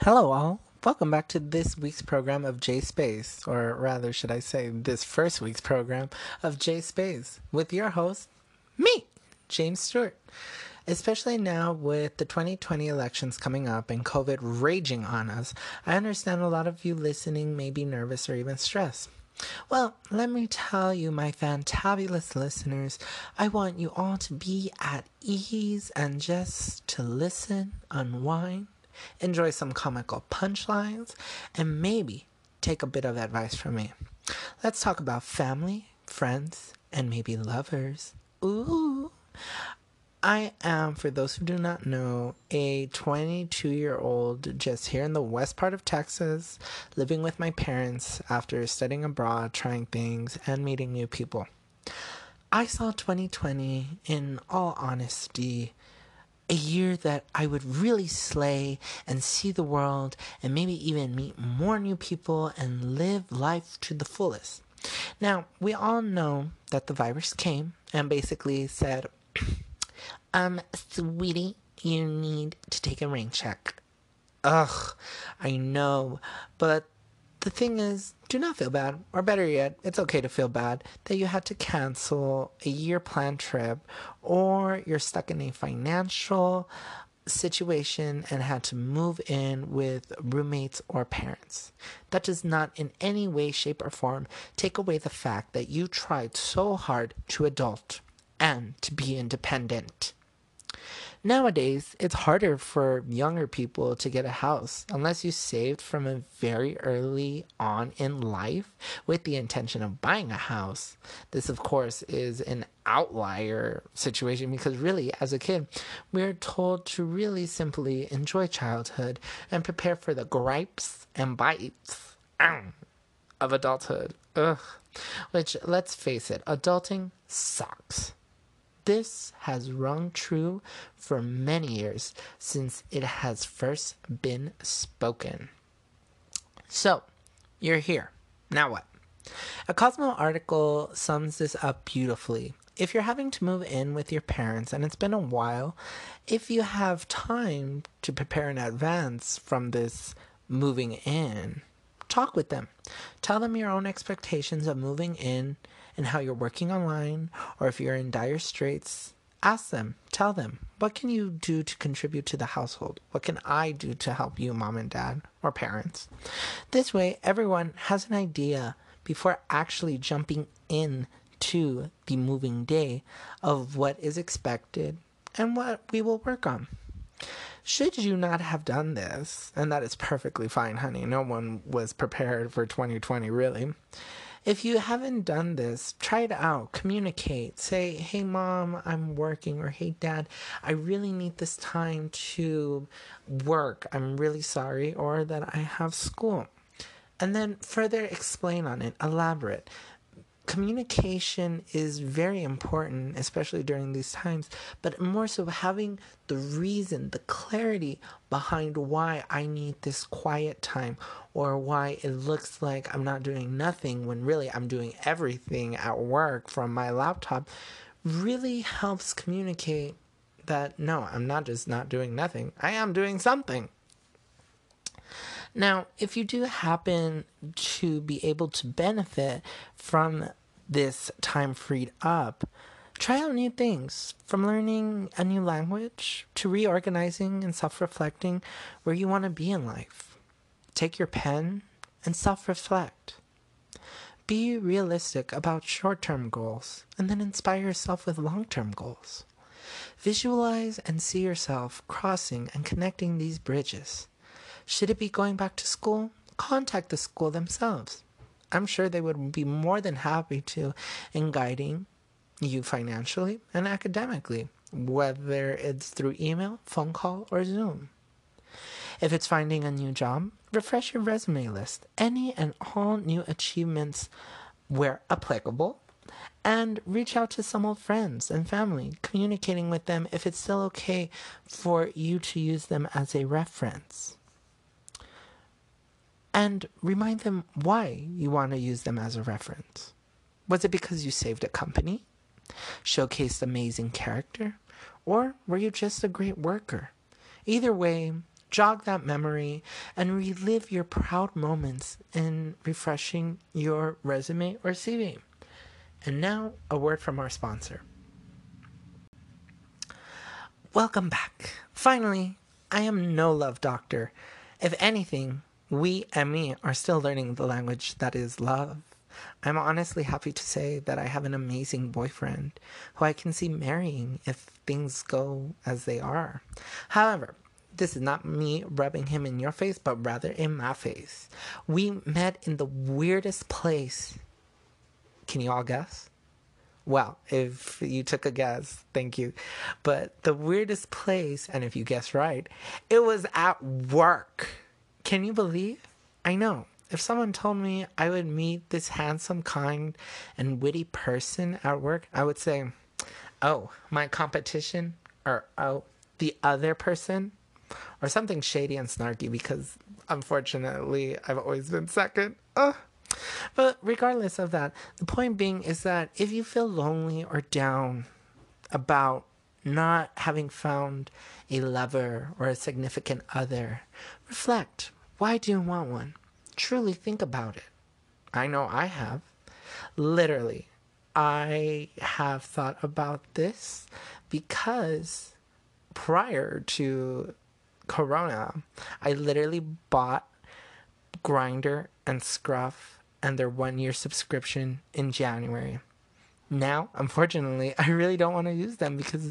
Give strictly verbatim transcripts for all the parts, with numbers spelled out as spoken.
Hello, all. Welcome back to this week's program of J Space, or rather, should I say, this first week's program of J Space, with your host, me, James Stewart. Especially now with the twenty twenty elections coming up and COVID raging on us, I understand a lot of you listening may be nervous or even stressed. Well, let me tell you, my fantabulous listeners, I want you all to be at ease and just to listen, unwind, enjoy some comical punchlines, and maybe take a bit of advice from me. Let's talk about family, friends, and maybe lovers. Ooh. I am, for those who do not know, a twenty-two-year-old just here in the west part of Texas, living with my parents after studying abroad, trying things, and meeting new people. I saw twenty twenty, in all honesty, a year that I would really slay and see the world and maybe even meet more new people and live life to the fullest. Now, we all know that the virus came and basically said, Um, sweetie, you need to take a rain check. Ugh, I know, but the thing is, do not feel bad, or better yet, it's okay to feel bad that you had to cancel a year planned trip, or you're stuck in a financial situation and had to move in with roommates or parents. That does not in any way, shape, or form take away the fact that you tried so hard to adult and to be independent. Nowadays, it's harder for younger people to get a house unless you saved from a very early on in life with the intention of buying a house. This, of course, is an outlier situation because really, as a kid, we're told to really simply enjoy childhood and prepare for the gripes and bites of adulthood. Ugh. Which, let's face it, adulting sucks. This has rung true for many years since it has first been spoken. So, you're here. Now what? A Cosmo article sums this up beautifully. If you're having to move in with your parents and it's been a while, if you have time to prepare in advance from this moving in, talk with them. Tell them your own expectations of moving in and how you're working online, or if you're in dire straits, ask them, tell them, what can you do to contribute to the household? What can I do to help you, mom and dad, or parents? This way, everyone has an idea before actually jumping in to the moving day of what is expected and what we will work on. Should you not have done this, and that is perfectly fine, honey, no one was prepared for twenty twenty, really. If you haven't done this, try it out. Communicate. Say, hey, mom, I'm working. Or, hey, dad, I really need this time to work. I'm really sorry. Or that I have school. And then further explain on it. Elaborate. Communication is very important, especially during these times, but more so having the reason, the clarity behind why I need this quiet time, or why it looks like I'm not doing nothing when really I'm doing everything at work from my laptop, really helps communicate that no, I'm not just not doing nothing, I am doing something. Now, if you do happen to be able to benefit from this time freed up, try out new things, from learning a new language to reorganizing and self-reflecting where you want to be in life. Take your pen and self-reflect. Be realistic about short-term goals and then inspire yourself with long-term goals. Visualize and see yourself crossing and connecting these bridges. Should it be going back to school? Contact the school themselves. I'm sure they would be more than happy to in guiding you financially and academically, whether it's through email, phone call, or Zoom. If it's finding a new job, refresh your resume list, any and all new achievements where applicable, and reach out to some old friends and family, communicating with them if it's still okay for you to use them as a reference. And remind them why you want to use them as a reference. Was it because you saved a company, showcased amazing character, or were you just a great worker? Either way, jog that memory, and relive your proud moments in refreshing your resume or C V. And now, a word from our sponsor. Welcome back. Finally, I am no love doctor. If anything, we and me are still learning the language that is love. I'm honestly happy to say that I have an amazing boyfriend who I can see marrying if things go as they are. However, this is not me rubbing him in your face, but rather in my face. We met in the weirdest place. Can you all guess? Well, if you took a guess, thank you. But the weirdest place, and if you guessed right, it was at work. Can you believe? I know. If someone told me I would meet this handsome, kind, and witty person at work, I would say, oh, my competition? Or, oh, the other person? Or something shady and snarky, because unfortunately, I've always been second. Ugh. But regardless of that, the point being is that if you feel lonely or down about not having found a lover or a significant other, reflect. Why do you want one? Truly think about it. I know I have. Literally, I have thought about this because prior to Corona, I literally bought Grindr and Scruff and their one-year subscription in January. Now, unfortunately, I really don't want to use them because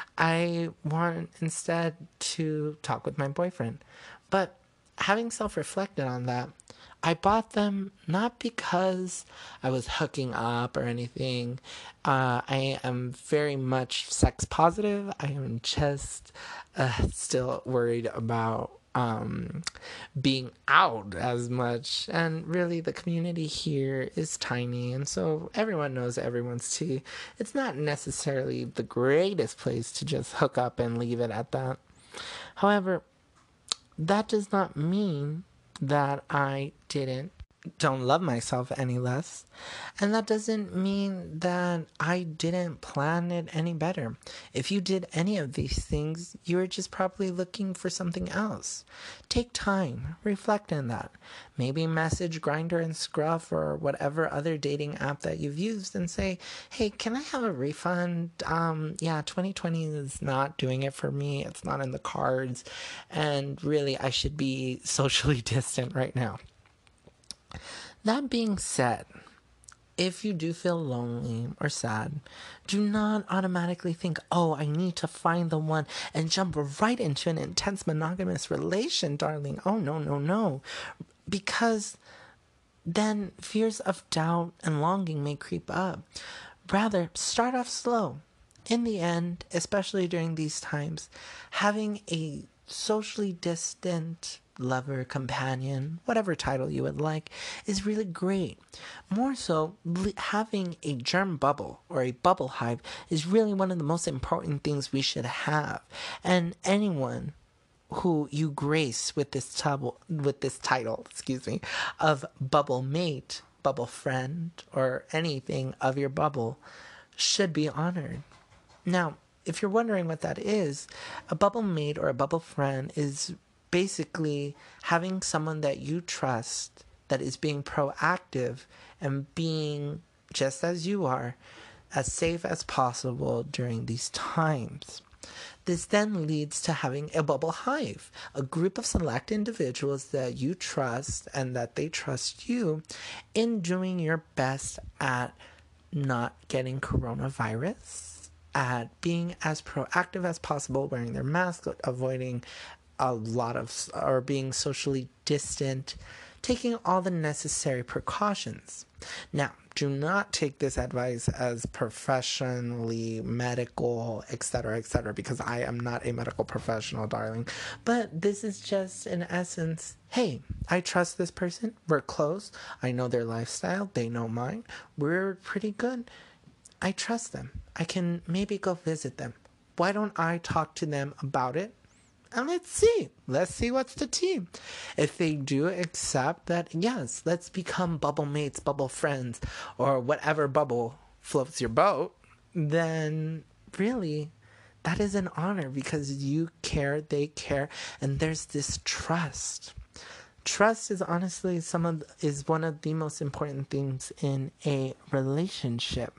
I want instead to talk with my boyfriend. But having self-reflected on that, I bought them not because I was hooking up or anything. Uh, I am very much sex positive. I am just uh, still worried about um, being out as much. And really, the community here is tiny. And so everyone knows everyone's tea. It's not necessarily the greatest place to just hook up and leave it at that. However, that does not mean that I didn't don't love myself any less, and that doesn't mean that I didn't plan it any better. If you did any of these things, you were just probably looking for something else. Take time, reflect on that. Maybe message Grindr and Scruff or whatever other dating app that you've used and say, hey, can I have a refund? Um, yeah, twenty twenty is not doing it for me. It's not in the cards, and really I should be socially distant right now. That being said, if you do feel lonely or sad, do not automatically think, oh, I need to find the one and jump right into an intense monogamous relation, darling. Oh, no, no, no. Because then fears of doubt and longing may creep up. Rather, start off slow. In the end, especially during these times, having a socially distant lover, companion, whatever title you would like, is really great. More so, having a germ bubble or a bubble hive is really one of the most important things we should have. And anyone who you grace with this tub- with this title, excuse me, of bubble mate, bubble friend, or anything of your bubble should be honored. Now, if you're wondering what that is, a bubble mate or a bubble friend is basically having someone that you trust that is being proactive and being, just as you are, as safe as possible during these times. This then leads to having a bubble hive, a group of select individuals that you trust and that they trust you in doing your best at not getting coronavirus, at being as proactive as possible, wearing their mask, avoiding a lot of, or being socially distant, taking all the necessary precautions. Now, do not take this advice as professionally medical, et cetera, et cetera, because I am not a medical professional, darling. But this is just, in essence, hey, I trust this person. We're close. I know their lifestyle. They know mine. We're pretty good. I trust them. I can maybe go visit them. Why don't I talk to them about it? And let's see. Let's see what's the tea. If they do accept that, yes, let's become bubble mates, bubble friends, or whatever bubble floats your boat, then really, that is an honor because you care, they care, and there's this trust. Trust is honestly some of is one of the most important things in a relationship.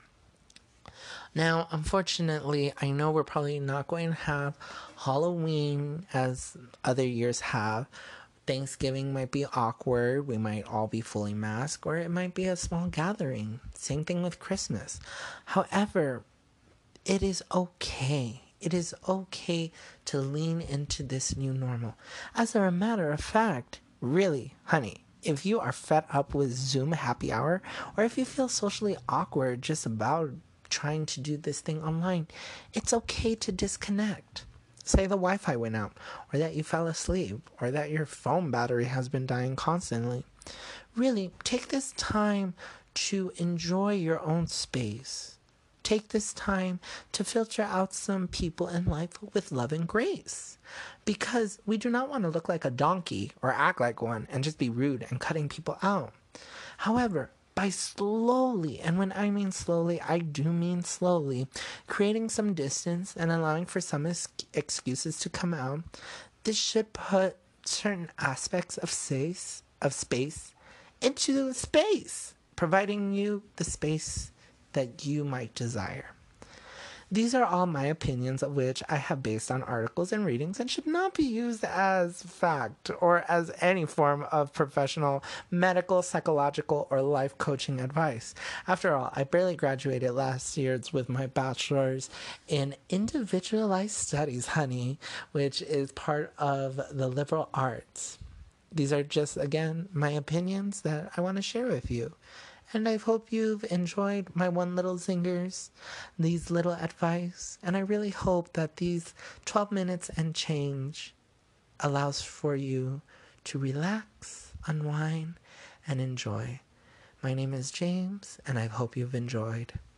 Now, unfortunately, I know we're probably not going to have Halloween as other years have. Thanksgiving might be awkward. We might all be fully masked, or it might be a small gathering. Same thing with Christmas. However, it is okay. It is okay to lean into this new normal. As a matter of fact, really, honey, if you are fed up with Zoom happy hour, or if you feel socially awkward just about trying to do this thing online, it's okay to disconnect. Say the Wi-Fi went out, or that you fell asleep, or that your phone battery has been dying constantly. Really, take this time to enjoy your own space. Take this time to filter out some people in life with love and grace. Because we do not want to look like a donkey or act like one and just be rude and cutting people out. However, by slowly, and when I mean slowly, I do mean slowly, creating some distance and allowing for some ex- excuses to come out, this should put certain aspects of space, of space into space, providing you the space that you might desire. These are all my opinions, of which I have based on articles and readings, and should not be used as fact or as any form of professional medical, psychological, or life coaching advice. After all, I barely graduated last year with my bachelor's in individualized studies, honey, which is part of the liberal arts. These are just, again, my opinions that I want to share with you. And I hope you've enjoyed my one little zingers, these little advice. And I really hope that these twelve minutes and change allows for you to relax, unwind, and enjoy. My name is James, and I hope you've enjoyed.